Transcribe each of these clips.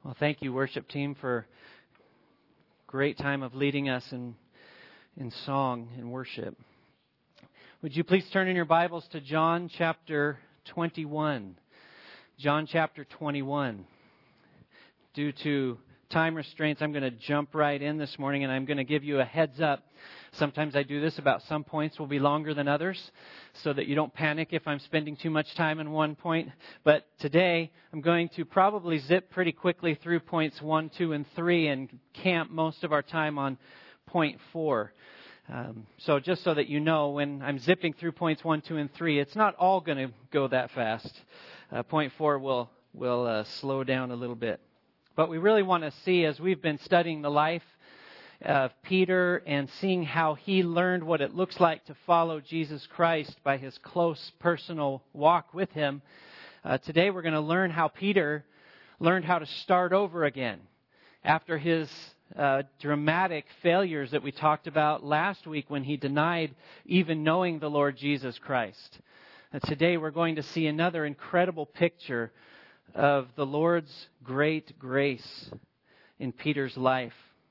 Well, thank you, worship team, for a great time of leading us in song and worship. Would you please turn in your Bibles to John chapter 21? John chapter 21. Due to time restraints, I'm going to jump right in this morning, and I'm going to give you a heads up. Sometimes I do this about some points will be longer than others, so that you don't panic if I'm spending too much time in one point. But today, I'm going to probably zip pretty quickly through points 1, 2, and 3 and camp most of our time on point 4. So just so that you know, when I'm zipping through points 1, 2, and 3, it's not all going to go that fast. Point 4 will slow down a little bit. But we really want to see, as we've been studying the life of Peter and seeing how he learned what it looks like to follow Jesus Christ by his close personal walk with him, today we're going to learn how Peter learned how to start over again after his dramatic failures that we talked about last week when he denied even knowing the Lord Jesus Christ. And today we're going to see another incredible picture of the Lord's great grace in Peter's life.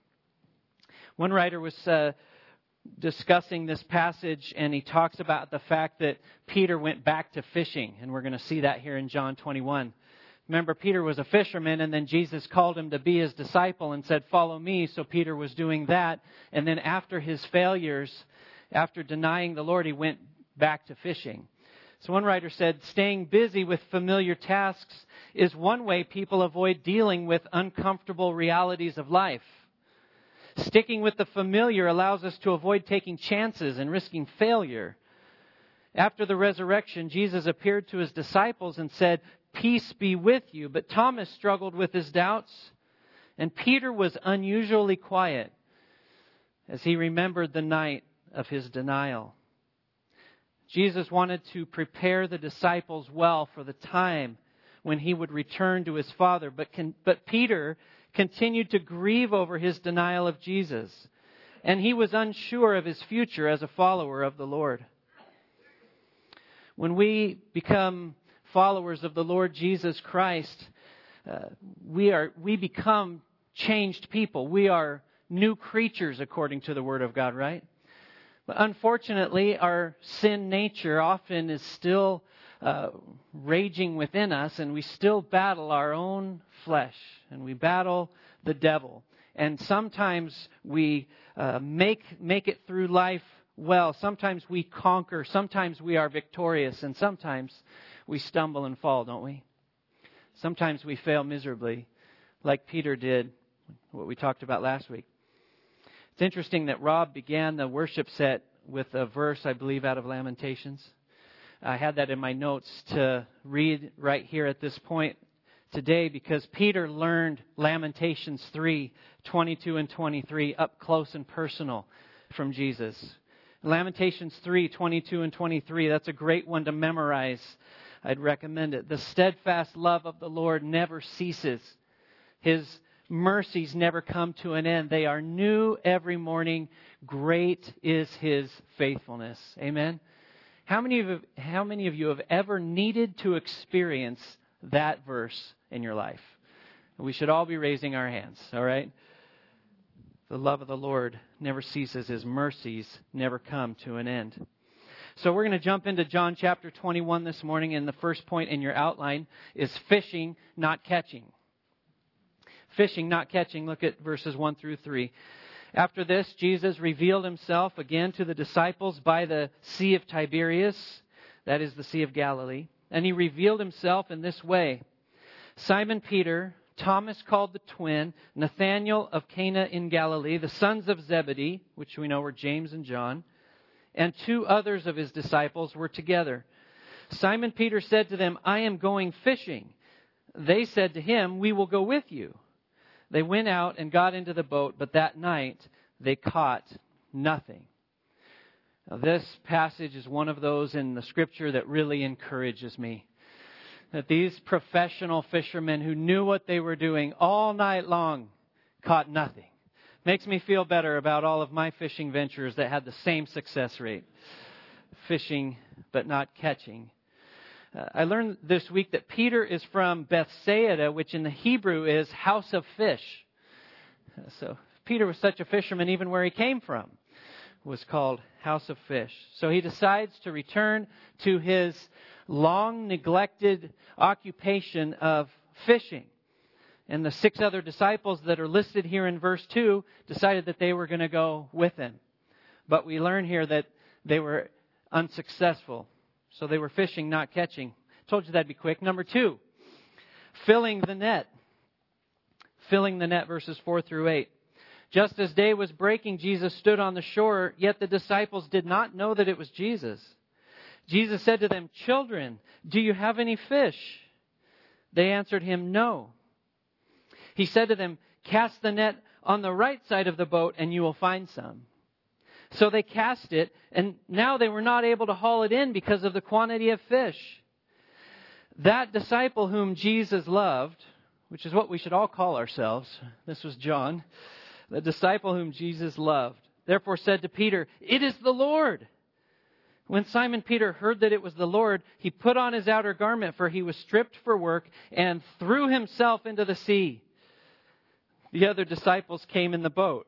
One writer was discussing this passage, and he talks about the fact that Peter went back to fishing, and we're going to see that here in John 21. Remember, Peter was a fisherman, and then Jesus called him to be his disciple and said, "Follow me." So Peter was doing that, and then after his failures, after denying the Lord, he went back to fishing. So one writer said, staying busy with familiar tasks is one way people avoid dealing with uncomfortable realities of life. Sticking with the familiar allows us to avoid taking chances and risking failure. After the resurrection, Jesus appeared to his disciples and said, "Peace be with you." But Thomas struggled with his doubts, and Peter was unusually quiet as he remembered the night of his denial. Jesus wanted to prepare the disciples well for the time when he would return to his Father. But Peter continued to grieve over his denial of Jesus, and he was unsure of his future as a follower of the Lord. When we become followers of the Lord Jesus Christ, we become changed people. We are new creatures according to the Word of God, right? But unfortunately, our sin nature often is still raging within us, and we still battle our own flesh, and we battle the devil. And sometimes we make it through life well. Sometimes we conquer. Sometimes we are victorious, and sometimes we stumble and fall, don't we? Sometimes we fail miserably, like Peter did, what we talked about last week. It's interesting that Rob began the worship set with a verse, I believe, out of Lamentations. I had that in my notes to read right here at this point today because Peter learned Lamentations 3:22 and 23 up close and personal from Jesus. Lamentations 3:22 and 23, that's a great one to memorize. I'd recommend it. The steadfast love of the Lord never ceases. His mercies never come to an end. They are new every morning. Great is His faithfulness. Amen. How many of you have ever needed to experience that verse in your life? We should all be raising our hands, all right? The love of the Lord never ceases. His mercies never come to an end. So we're going to jump into John chapter 21 this morning, and the first point in your outline is fishing, not catching. Fishing, not catching. Look at verses 1 through 3. After this, Jesus revealed himself again to the disciples by the Sea of Tiberias, that is the Sea of Galilee. And he revealed himself in this way. Simon Peter, Thomas called the twin, Nathanael of Cana in Galilee, the sons of Zebedee, which we know were James and John, and two others of his disciples were together. Simon Peter said to them, "I am going fishing." They said to him, "We will go with you." They went out and got into the boat, but that night they caught nothing. Now, this passage is one of those in the Scripture that really encourages me. That these professional fishermen who knew what they were doing all night long caught nothing. Makes me feel better about all of my fishing ventures that had the same success rate. Fishing, but not catching. I learned this week that Peter is from Bethsaida, which in the Hebrew is house of fish. So Peter was such a fisherman, even where he came from was called house of fish. So he decides to return to his long neglected occupation of fishing. And the 6 other disciples that are listed here in verse 2 decided that they were going to go with him. But we learn here that they were unsuccessful. So they were fishing, not catching. I told you that'd be quick. Number 2, filling the net. Filling the net, verses 4 through 8. Just as day was breaking, Jesus stood on the shore, yet the disciples did not know that it was Jesus. Jesus said to them, "Children, do you have any fish?" They answered him, "No." He said to them, "Cast the net on the right side of the boat and you will find some." So they cast it, and now they were not able to haul it in because of the quantity of fish. That disciple whom Jesus loved, which is what we should all call ourselves, this was John, the disciple whom Jesus loved, therefore said to Peter, "It is the Lord." When Simon Peter heard that it was the Lord, he put on his outer garment, for he was stripped for work, and threw himself into the sea. The other disciples came in the boat,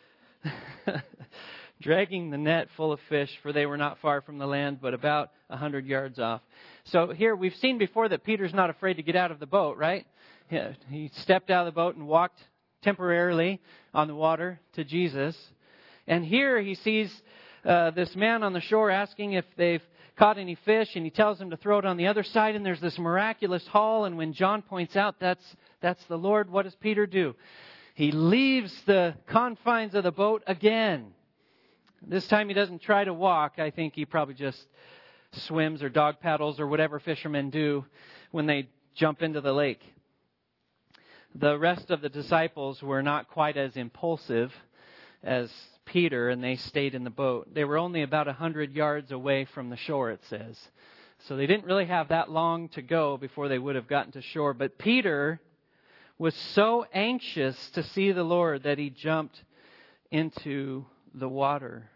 dragging the net full of fish, for they were not far from the land, but about 100 yards off. So here we've seen before that Peter's not afraid to get out of the boat, right? He stepped out of the boat and walked temporarily on the water to Jesus. And here he sees this man on the shore asking if they've caught any fish, and he tells them to throw it on the other side, and there's this miraculous haul. And when John points out that's the Lord, what does Peter do? He leaves the confines of the boat again. This time he doesn't try to walk. I think he probably just swims or dog paddles or whatever fishermen do when they jump into the lake. The rest of the disciples were not quite as impulsive as Peter, and they stayed in the boat. They were only about 100 yards away from the shore, it says. So they didn't really have that long to go before they would have gotten to shore. But Peter was so anxious to see the Lord that he jumped into the water.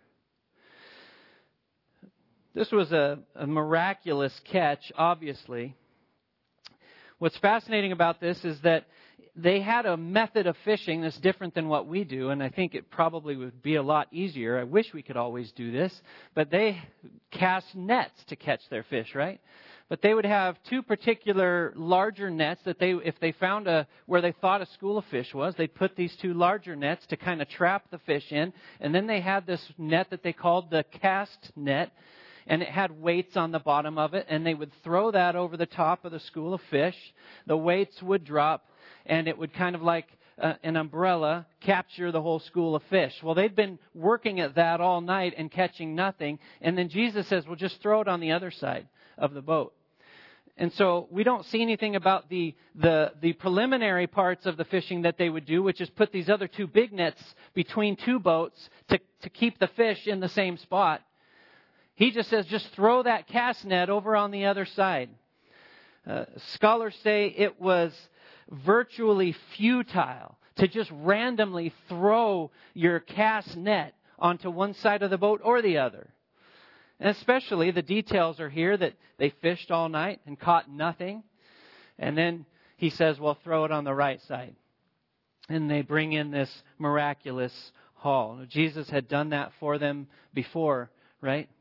This was a miraculous catch, obviously. What's fascinating about this is that they had a method of fishing that's different than what we do, and I think it probably would be a lot easier. I wish we could always do this, but they cast nets to catch their fish, right? But they would have 2 particular larger nets that if they found where they thought a school of fish was, they'd put these 2 larger nets to kind of trap the fish in, and then they had this net that they called the cast net, and it had weights on the bottom of it, and they would throw that over the top of the school of fish. The weights would drop, and it would kind of like an umbrella capture the whole school of fish. Well, they'd been working at that all night and catching nothing, and then Jesus says, well, just throw it on the other side of the boat. And so we don't see anything about the preliminary parts of the fishing that they would do, which is put these other 2 big nets between 2 boats to keep the fish in the same spot. He just says, just throw that cast net over on the other side. Scholars say it was virtually futile to just randomly throw your cast net onto one side of the boat or the other. And especially the details are here that they fished all night and caught nothing. And then he says, well, throw it on the right side. And they bring in this miraculous haul. Jesus had done that for them before, right?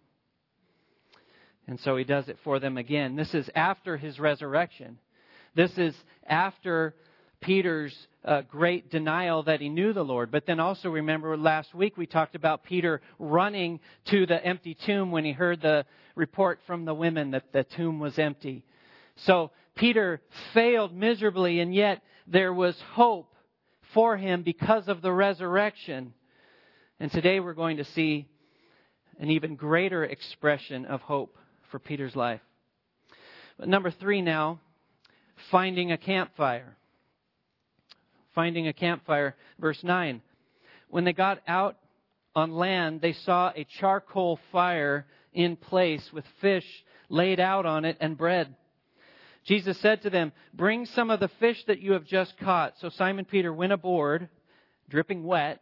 And so he does it for them again. This is after his resurrection. This is after Peter's great denial that he knew the Lord. But then also remember last week we talked about Peter running to the empty tomb when he heard the report from the women that the tomb was empty. So Peter failed miserably, and yet there was hope for him because of the resurrection. And today we're going to see an even greater expression of hope for Peter's life. But number 3 now, finding a campfire. Finding a campfire, verse 9. When they got out on land, they saw a charcoal fire in place with fish laid out on it and bread. Jesus said to them, bring some of the fish that you have just caught. So Simon Peter went aboard, dripping wet,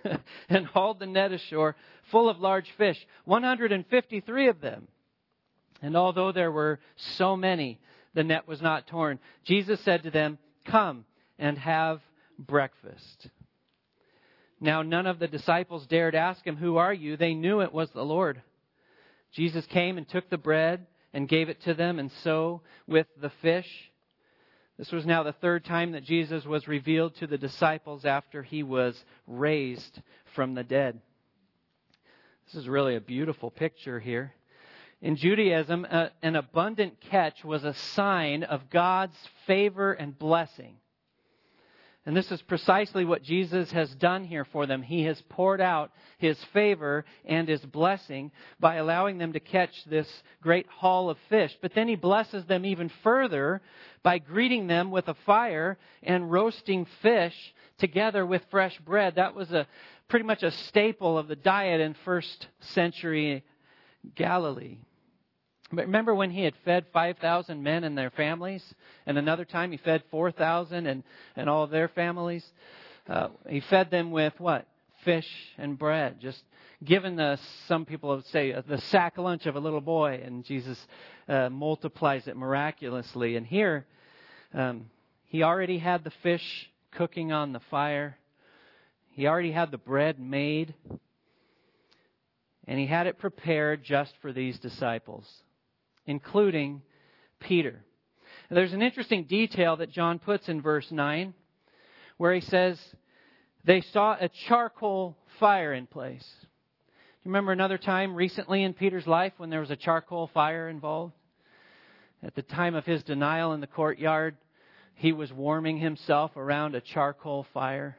and hauled the net ashore full of large fish, 153 of them. And although there were so many, the net was not torn. Jesus said to them, "Come and have breakfast." Now none of the disciples dared ask him, "Who are you?" They knew it was the Lord. Jesus came and took the bread and gave it to them, and so with the fish. This was now the third time that Jesus was revealed to the disciples after he was raised from the dead. This is really a beautiful picture here. In Judaism, an abundant catch was a sign of God's favor and blessing. And this is precisely what Jesus has done here for them. He has poured out His favor and His blessing by allowing them to catch this great haul of fish. But then He blesses them even further by greeting them with a fire and roasting fish together with fresh bread. That was pretty much a staple of the diet in first century Galilee. But remember when He had fed 5,000 men and their families? And another time He fed 4,000 and all of their families? He fed them with what? Fish and bread. Just given some people would say, the sack lunch of a little boy. And Jesus multiplies it miraculously. And here, He already had the fish cooking on the fire. He already had the bread made. And He had it prepared just for these disciples, including Peter. There's an interesting detail that John puts in verse 9, where he says, they saw a charcoal fire in place. Do you remember another time recently in Peter's life when there was a charcoal fire involved? At the time of his denial in the courtyard, he was warming himself around a charcoal fire.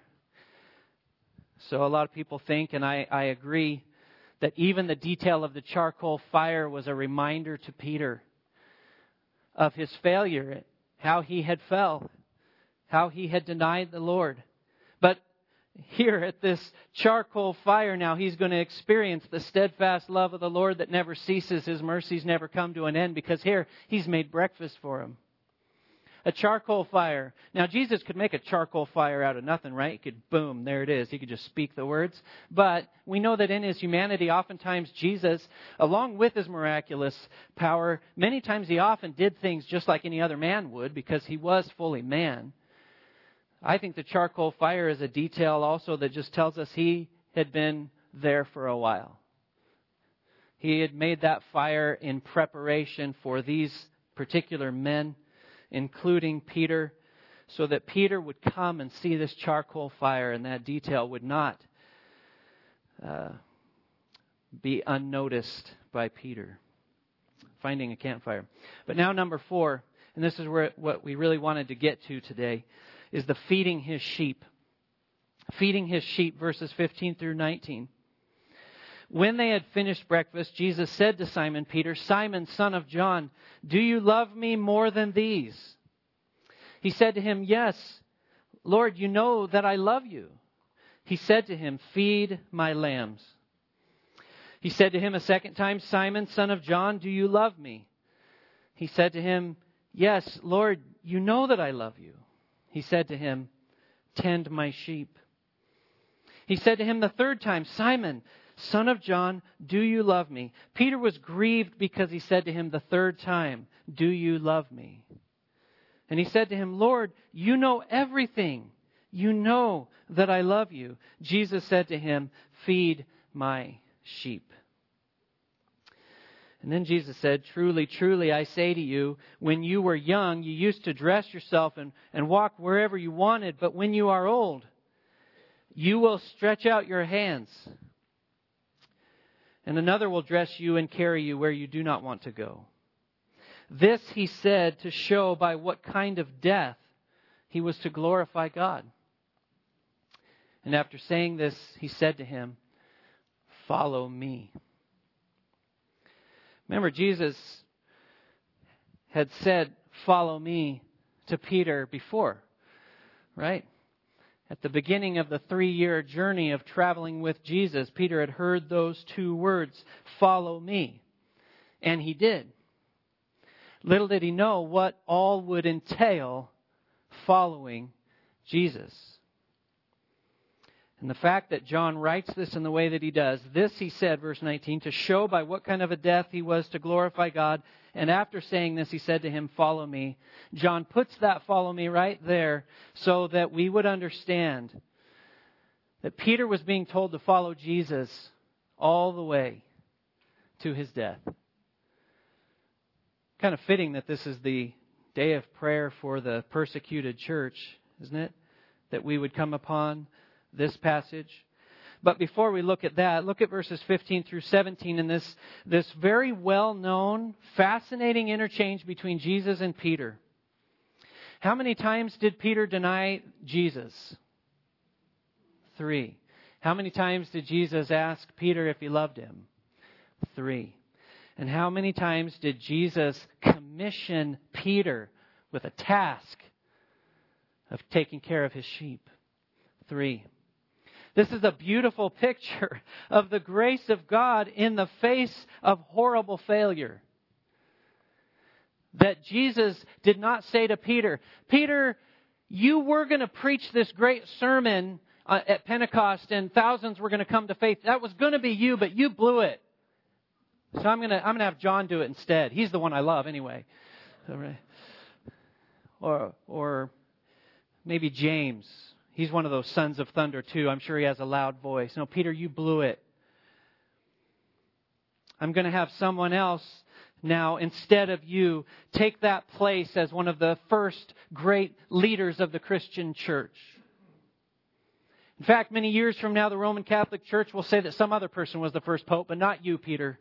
So a lot of people think, and I agree, that even the detail of the charcoal fire was a reminder to Peter of his failure, how he had fell, how he had denied the Lord. But here at this charcoal fire now, he's going to experience the steadfast love of the Lord that never ceases. His mercies never come to an end, because here He's made breakfast for him. A charcoal fire. Now, Jesus could make a charcoal fire out of nothing, right? He could, boom, there it is. He could just speak the words. But we know that in His humanity, oftentimes Jesus, along with His miraculous power, many times He often did things just like any other man would, because He was fully man. I think the charcoal fire is a detail also that just tells us He had been there for a while. He had made that fire in preparation for these particular men, including Peter, so that Peter would come and see this charcoal fire, and that detail would not be unnoticed by Peter. Finding a campfire. But now number 4, and this is what we really wanted to get to today, is the feeding His sheep. Feeding His sheep, verses 15 through 19. When they had finished breakfast, Jesus said to Simon Peter, "Simon, son of John, do you love me more than these?" He said to him, "Yes, Lord, you know that I love you." He said to him, "Feed my lambs." He said to him a second time, "Simon, son of John, do you love me?" He said to him, "Yes, Lord, you know that I love you." He said to him, "Tend my sheep." He said to him the third time, "Simon, son of John, do you love me?" Peter was grieved because he said to him the third time, "Do you love me?" And he said to him, "Lord, you know everything. You know that I love you." Jesus said to him, "Feed my sheep." And then Jesus said, "Truly, truly, I say to you, when you were young, you used to dress yourself and walk wherever you wanted. But when you are old, you will stretch out your hands, and another will dress you and carry you where you do not want to go." This He said to show by what kind of death He was to glorify God. And after saying this, He said to him, "Follow me." Remember, Jesus had said, "Follow me," to Peter before, right? At the beginning of the 3-year journey of traveling with Jesus, Peter had heard those 2 words, "Follow me." And he did. Little did he know what all would entail following Jesus. And the fact that John writes this in the way that he does, this he said, verse 19, to show by what kind of a death he was to glorify God. And after saying this, he said to him, follow me. John puts that follow me right there so that we would understand that Peter was being told to follow Jesus all the way to his death. Kind of fitting that this is the day of prayer for the persecuted church, isn't it? That we would come upon this passage. But before we look at that, look at verses 15 through 17 in this very well-known, fascinating interchange between Jesus and Peter. How many times did Peter deny Jesus? 3. How many times did Jesus ask Peter if he loved him? 3. And how many times did Jesus commission Peter with a task of taking care of his sheep? 3. This is a beautiful picture of the grace of God in the face of horrible failure. That Jesus did not say to Peter, Peter, you were going to preach this great sermon at Pentecost and thousands were going to come to faith. That was going to be you, but you blew it. So I'm going to have John do it instead. He's the one I love anyway. Or maybe James. He's one of those sons of thunder too. I'm sure he has a loud voice. No, Peter, you blew it. I'm going to have someone else now, instead of you, take that place as one of the first great leaders of the Christian church. In fact, many years from now, the Roman Catholic Church will say that some other person was the first pope, but not you, Peter.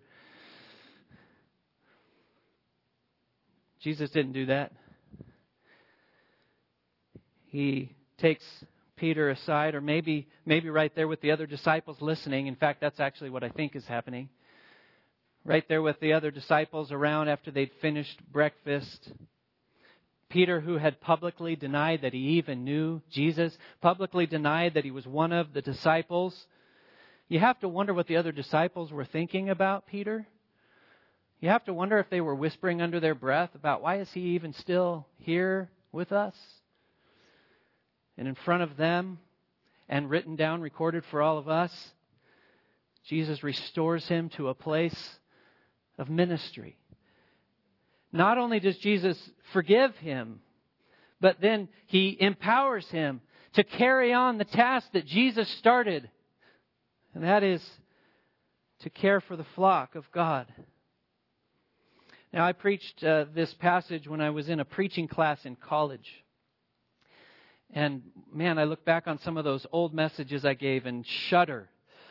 Jesus didn't do that. He takes Peter aside, or maybe right there with the other disciples listening. In fact, that's actually what I think is happening. Right there with the other disciples around after they'd finished breakfast. Peter, who had publicly denied that he even knew Jesus, publicly denied that he was one of the disciples. You have to wonder what the other disciples were thinking about Peter. You have to wonder if they were whispering under their breath about why is he even still here with us? And in front of them, and written down, recorded for all of us, Jesus restores him to a place of ministry. Not only does Jesus forgive him, but then he empowers him to carry on the task that Jesus started. And that is to care for the flock of God. Now, I preached this passage when I was in a preaching class in college. And man, I look back on some of those old messages I gave and shudder.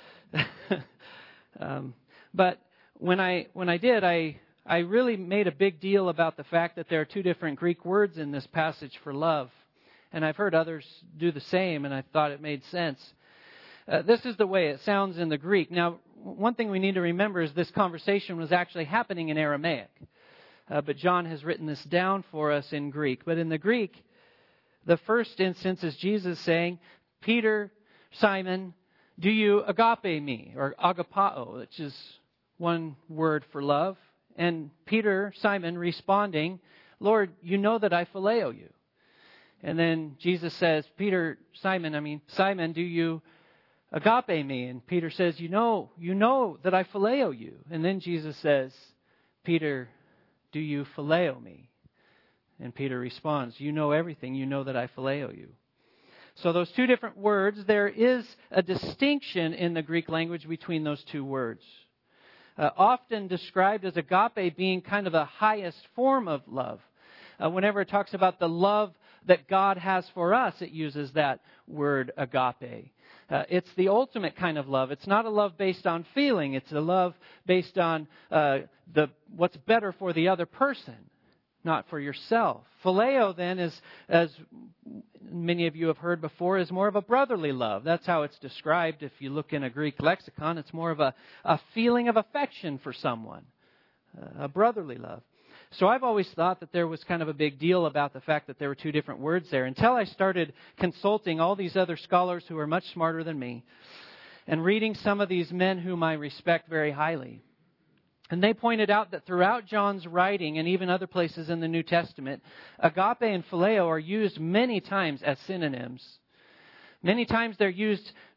But when I did, I really made a big deal about the fact that there are two different Greek words in this passage for love. And I've heard others do the same, and I thought it made sense. This is the way it sounds in the Greek. Now, one thing we need to remember is this conversation was actually happening in Aramaic. But John has written this down for us in Greek. But in the Greek, the first instance is Jesus saying, Peter, Simon, do you agape me? Or agapao, which is one word for love. And Peter, Simon, responding, Lord, you know that I phileo you. And then Jesus says, Simon, do you agape me? And Peter says, you know that I phileo you. And then Jesus says, Peter, do you phileo me? And Peter responds, you know everything. You know that I phileo you. So those two different words, there is a distinction in the Greek language between those two words. Often described as agape being kind of the highest form of love. Whenever it talks about the love that God has for us, it uses that word agape. It's the ultimate kind of love. It's not a love based on feeling. It's a love based on what's better for the other person, not for yourself. Phileo then is, as many of you have heard before, is more of a brotherly love. That's how it's described. If you look in a Greek lexicon, it's more of a feeling of affection for someone, a brotherly love. So I've always thought that there was kind of a big deal about the fact that there were two different words there until I started consulting all these other scholars who are much smarter than me and reading some of these men whom I respect very highly. And they pointed out that throughout John's writing and even other places in the New Testament, agape and phileo are used many times as synonyms. Many times they're used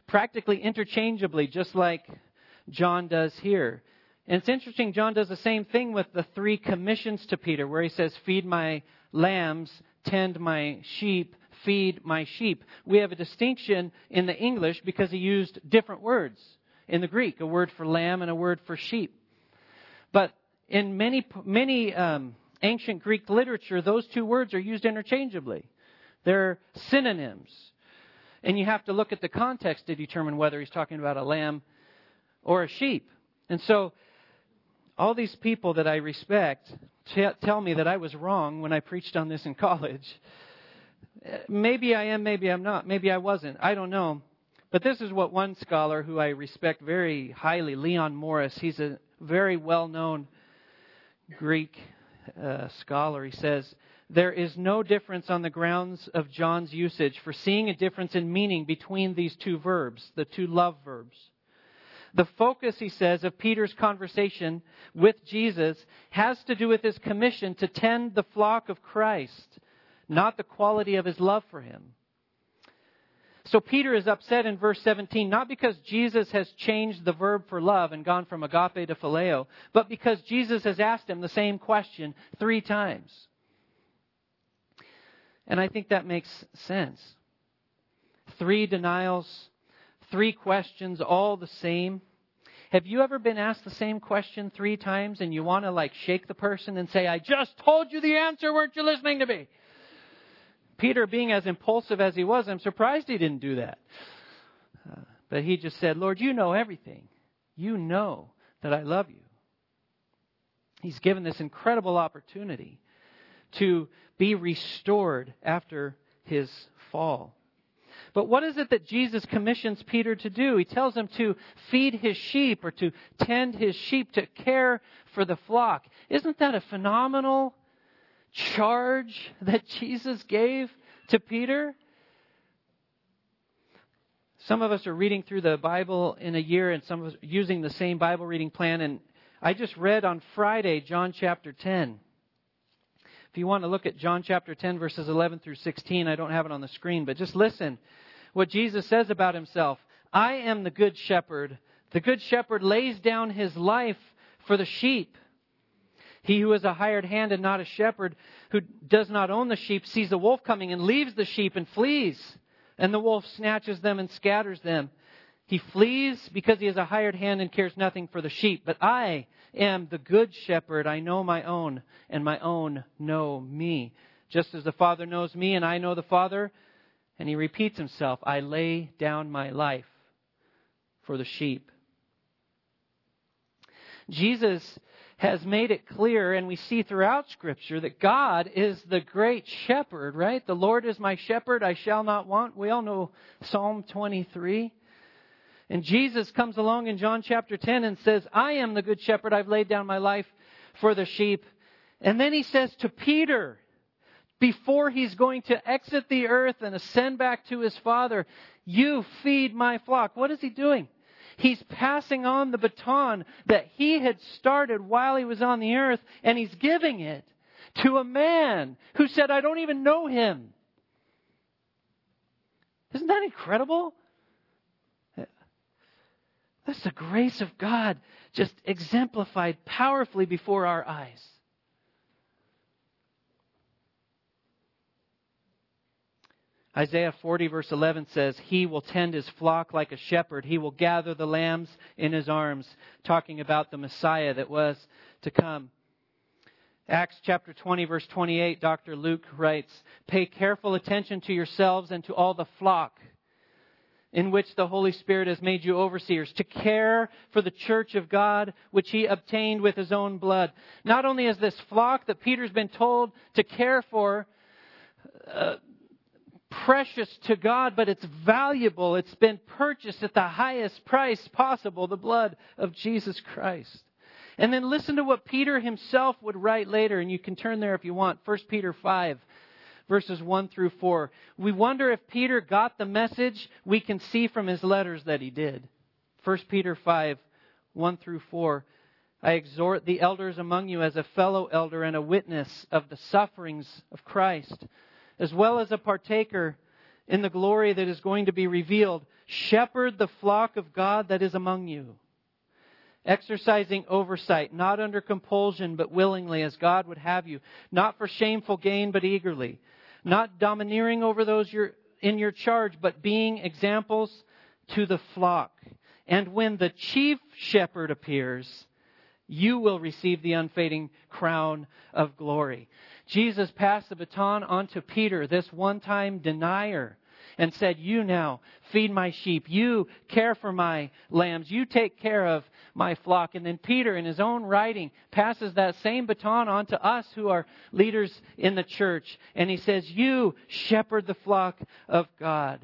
practically interchangeably, just like John does here. And it's interesting, John does the same thing with the 3 commissions to Peter, where he says, feed my lambs, tend my sheep, feed my sheep. We have a distinction in the English because he used different words in the Greek, a word for lamb and a word for sheep. But in many ancient Greek literature, those 2 words are used interchangeably. They're synonyms. And you have to look at the context to determine whether he's talking about a lamb or a sheep. And so all these people that I respect tell me that I was wrong when I preached on this in college. Maybe I am, maybe I'm not. Maybe I wasn't. I don't know. But this is what one scholar who I respect very highly, Leon Morris, he's a very well-known Greek scholar. He says, there is no difference on the grounds of John's usage for seeing a difference in meaning between these 2 verbs, the 2 love verbs. The focus, he says, of Peter's conversation with Jesus has to do with his commission to tend the flock of Christ, not the quality of his love for him. So Peter is upset in verse 17, not because Jesus has changed the verb for love and gone from agape to phileo, but because Jesus has asked him the same question 3 times. And I think that makes sense. 3 denials, 3 questions, all the same. Have you ever been asked the same question 3 times and you want to shake the person and say, I just told you the answer, weren't you listening to me? Peter, being as impulsive as he was, I'm surprised he didn't do that. But he just said, Lord, you know everything. You know that I love you. He's given this incredible opportunity to be restored after his fall. But what is it that Jesus commissions Peter to do? He tells him to feed his sheep or to tend his sheep, to care for the flock. Isn't that a phenomenal charge that Jesus gave to Peter? Some of us are reading through the Bible in a year and some of us are using the same Bible reading plan. And I just read on Friday, John chapter 10. If you want to look at John chapter 10, verses 11 through 16, I don't have it on the screen, but just listen what Jesus says about himself. I am the good shepherd. The good shepherd lays down his life for the sheep. He who is a hired hand and not a shepherd, who does not own the sheep, sees the wolf coming and leaves the sheep and flees. And the wolf snatches them and scatters them. He flees because he is a hired hand and cares nothing for the sheep. But I am the good shepherd. I know my own, and my own know me. Just as the Father knows me, and I know the Father. And he repeats himself, I lay down my life for the sheep. Jesus has made it clear, and we see throughout Scripture, that God is the great shepherd, right? The Lord is my shepherd, I shall not want. We all know Psalm 23. And Jesus comes along in John chapter 10 and says, I am the good shepherd. I've laid down my life for the sheep. And then he says to Peter, before he's going to exit the earth and ascend back to his Father, you feed my flock. What is he doing? He's passing on the baton that he had started while he was on the earth, and he's giving it to a man who said, I don't even know him. Isn't that incredible? That's the grace of God just exemplified powerfully before our eyes. Isaiah 40 verse 11 says, He will tend His flock like a shepherd. He will gather the lambs in His arms, talking about the Messiah that was to come. Acts chapter 20 verse 28, Dr. Luke writes, Pay careful attention to yourselves and to all the flock in which the Holy Spirit has made you overseers, to care for the church of God, which He obtained with His own blood. Not only is this flock that Peter's been told to care for precious to God, but it's valuable. It's been purchased at the highest price possible, the blood of Jesus Christ. And then listen to what Peter himself would write later, and you can turn there if you want. 1 Peter 5. Verses 1 through 4. We wonder if Peter got the message. We can see from his letters that he did. 1 Peter 5, 1 through 4. I exhort the elders among you as a fellow elder and a witness of the sufferings of Christ, as well as a partaker in the glory that is going to be revealed. Shepherd the flock of God that is among you, exercising oversight, not under compulsion, but willingly, as God would have you, not for shameful gain, but eagerly, not domineering over those in your charge, but being examples to the flock. And when the chief shepherd appears, you will receive the unfading crown of glory. Jesus passed the baton on to Peter, this one-time denier, and said, you now feed my sheep. You care for my lambs. You take care of my flock. And then Peter, in his own writing, passes that same baton on to us who are leaders in the church. And he says, you shepherd the flock of God.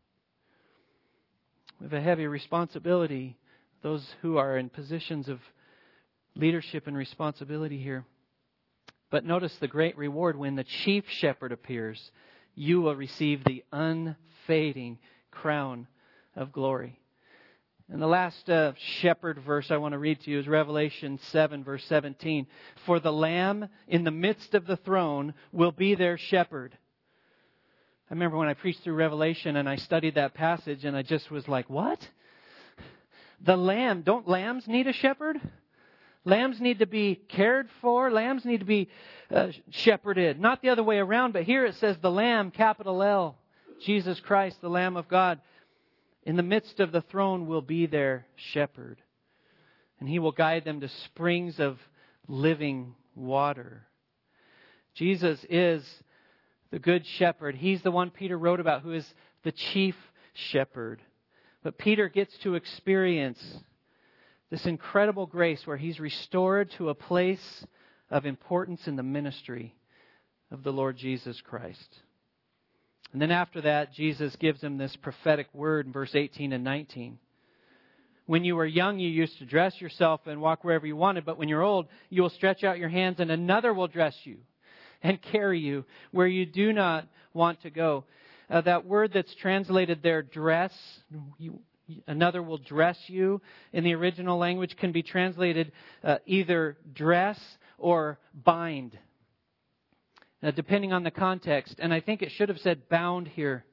We have a heavy responsibility, those who are in positions of leadership and responsibility here. But notice the great reward. When the chief shepherd appears, you will receive the unfading crown of glory. And the last shepherd verse I want to read to you is Revelation 7, verse 17. For the Lamb in the midst of the throne will be their shepherd. I remember when I preached through Revelation and I studied that passage and I just was like, what? The Lamb, don't lambs need a shepherd? Lambs need to be cared for. Lambs need to be shepherded. Not the other way around, but here it says the Lamb, capital L, Jesus Christ, the Lamb of God, in the midst of the throne will be their shepherd. And He will guide them to springs of living water. Jesus is the good shepherd. He's the one Peter wrote about who is the chief shepherd. But Peter gets to experience this incredible grace where he's restored to a place of importance in the ministry of the Lord Jesus Christ. And then after that, Jesus gives him this prophetic word in verse 18 and 19. When you were young, you used to dress yourself and walk wherever you wanted, but when you're old, you will stretch out your hands and another will dress you and carry you where you do not want to go. That word that's translated there, dress, another will dress you, in the original language can be translated either dress or bind, depending on the context. And I think it should have said bound here.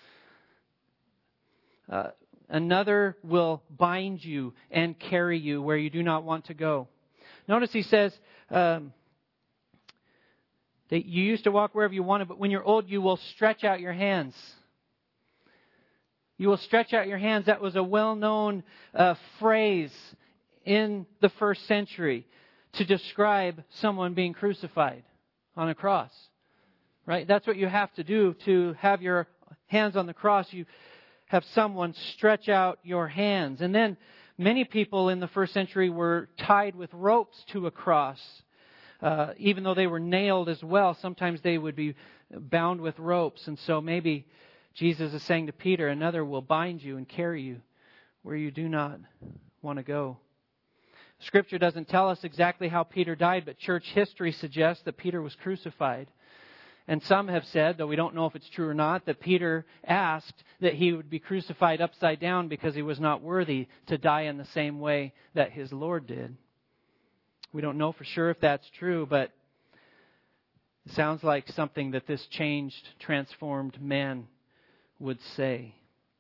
Another will bind you and carry you where you do not want to go. Notice he says that you used to walk wherever you wanted, but when you're old, you will stretch out your hands. You will stretch out your hands. That was a well-known phrase in the first century to describe someone being crucified on a cross. Right? That's what you have to do to have your hands on the cross. You have someone stretch out your hands. And then many people in the first century were tied with ropes to a cross. Even though they were nailed as well, sometimes they would be bound with ropes. And so maybe Jesus is saying to Peter, another will bind you and carry you where you do not want to go. Scripture doesn't tell us exactly how Peter died, but church history suggests that Peter was crucified. And some have said, though we don't know if it's true or not, that Peter asked that he would be crucified upside down because he was not worthy to die in the same way that his Lord did. We don't know for sure if that's true, but it sounds like something that this changed, transformed man would say.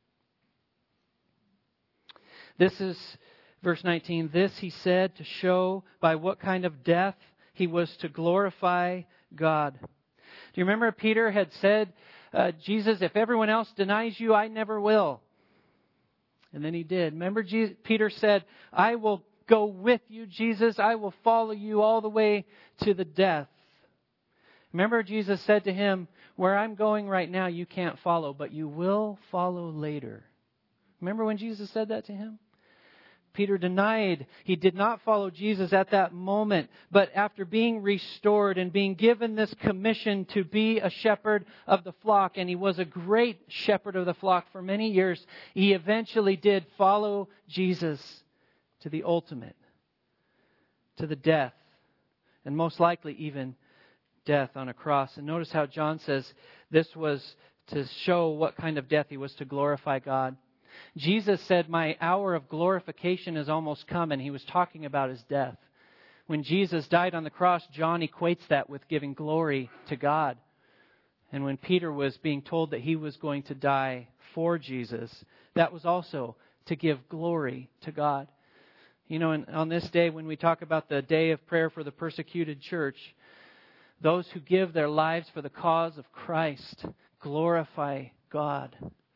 This is verse 19. This he said to show by what kind of death he was to glorify God. Do you remember Peter had said, Jesus, if everyone else denies you, I never will. And then he did. Remember Peter said, I will go with you, Jesus. I will follow you all the way to the death. Remember Jesus said to him, where I'm going right now, you can't follow, but you will follow later. Remember when Jesus said that to him? Peter denied. He did not follow Jesus at that moment, but after being restored and being given this commission to be a shepherd of the flock, and he was a great shepherd of the flock for many years, he eventually did follow Jesus to the ultimate, to the death, and most likely even death on a cross. And notice how John says this was to show what kind of death he was to glorify God. Jesus said, my hour of glorification has almost come, and he was talking about his death. When Jesus died on the cross, John equates that with giving glory to God. And when Peter was being told that he was going to die for Jesus, that was also to give glory to God. You know, and on this day, when we talk about the day of prayer for the persecuted church, those who give their lives for the cause of Christ glorify God.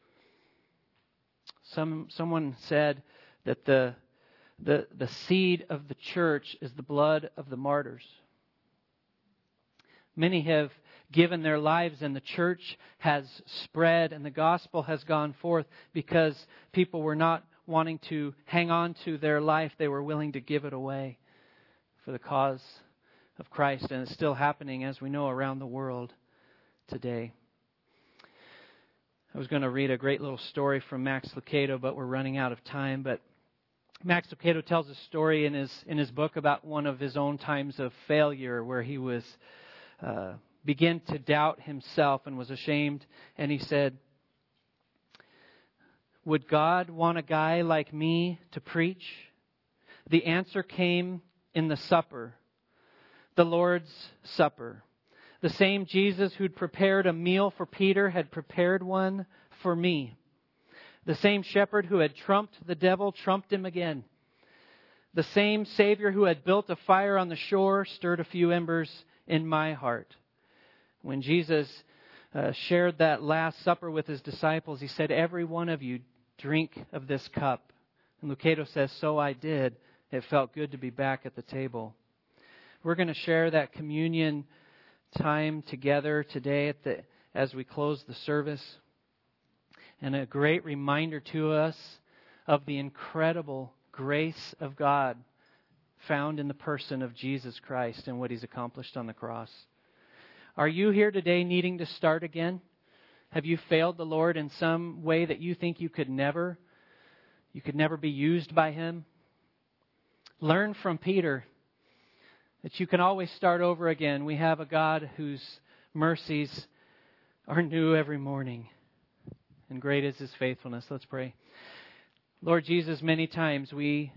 Someone said that the seed of the church is the blood of the martyrs. Many have given their lives and the church has spread and the gospel has gone forth because people were not wanting to hang on to their life. They were willing to give it away for the cause of Christ. And it's still happening, as we know, around the world today. I was going to read a great little story from Max Lucado, but we're running out of time. But Max Lucado tells a story in his book about one of his own times of failure where he was began to doubt himself and was ashamed. And he said, "Would God want a guy like me to preach?" The answer came in the supper, the Lord's Supper. The same Jesus who'd prepared a meal for Peter had prepared one for me. The same shepherd who had trumped the devil trumped him again. The same Savior who had built a fire on the shore stirred a few embers in my heart. When Jesus shared that Last Supper with His disciples, He said, "Every one of you drink of this cup." And Lucado says, "So I did. It felt good to be back at the table." We're going to share that communion time together today as we close the service. And a great reminder to us of the incredible grace of God found in the person of Jesus Christ and what He's accomplished on the cross. Are you here today needing to start again? Have you failed the Lord in some way that you think you could never be used by Him? Learn from Peter that you can always start over again. We have a God whose mercies are new every morning, and great is His faithfulness. Let's pray. Lord Jesus, many times we,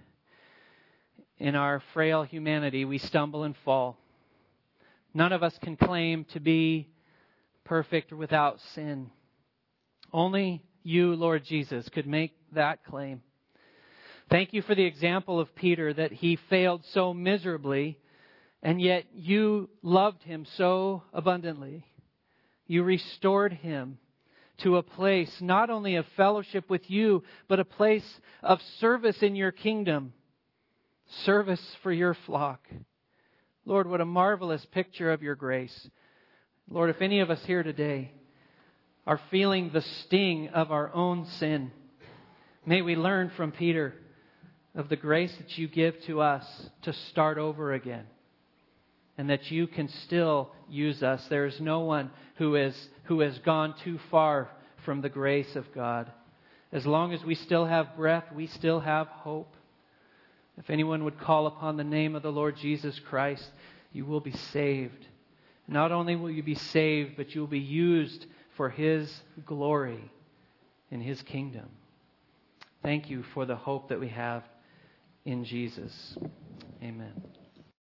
in our frail humanity, we stumble and fall. None of us can claim to be perfect or without sin. Only You, Lord Jesus, could make that claim. Thank You for the example of Peter, that he failed so miserably, and yet You loved him so abundantly. You restored him to a place not only of fellowship with You, but a place of service in Your kingdom, service for Your flock. Lord, what a marvelous picture of Your grace. Lord, if any of us here today are feeling the sting of our own sin, may we learn from Peter of the grace that You give to us to start over again, and that You can still use us. There is no one who has gone too far from the grace of God. As long as we still have breath, we still have hope. If anyone would call upon the name of the Lord Jesus Christ, you will be saved. Not only will you be saved, but you will be used for His glory in His kingdom. Thank You for the hope that we have in Jesus. Amen.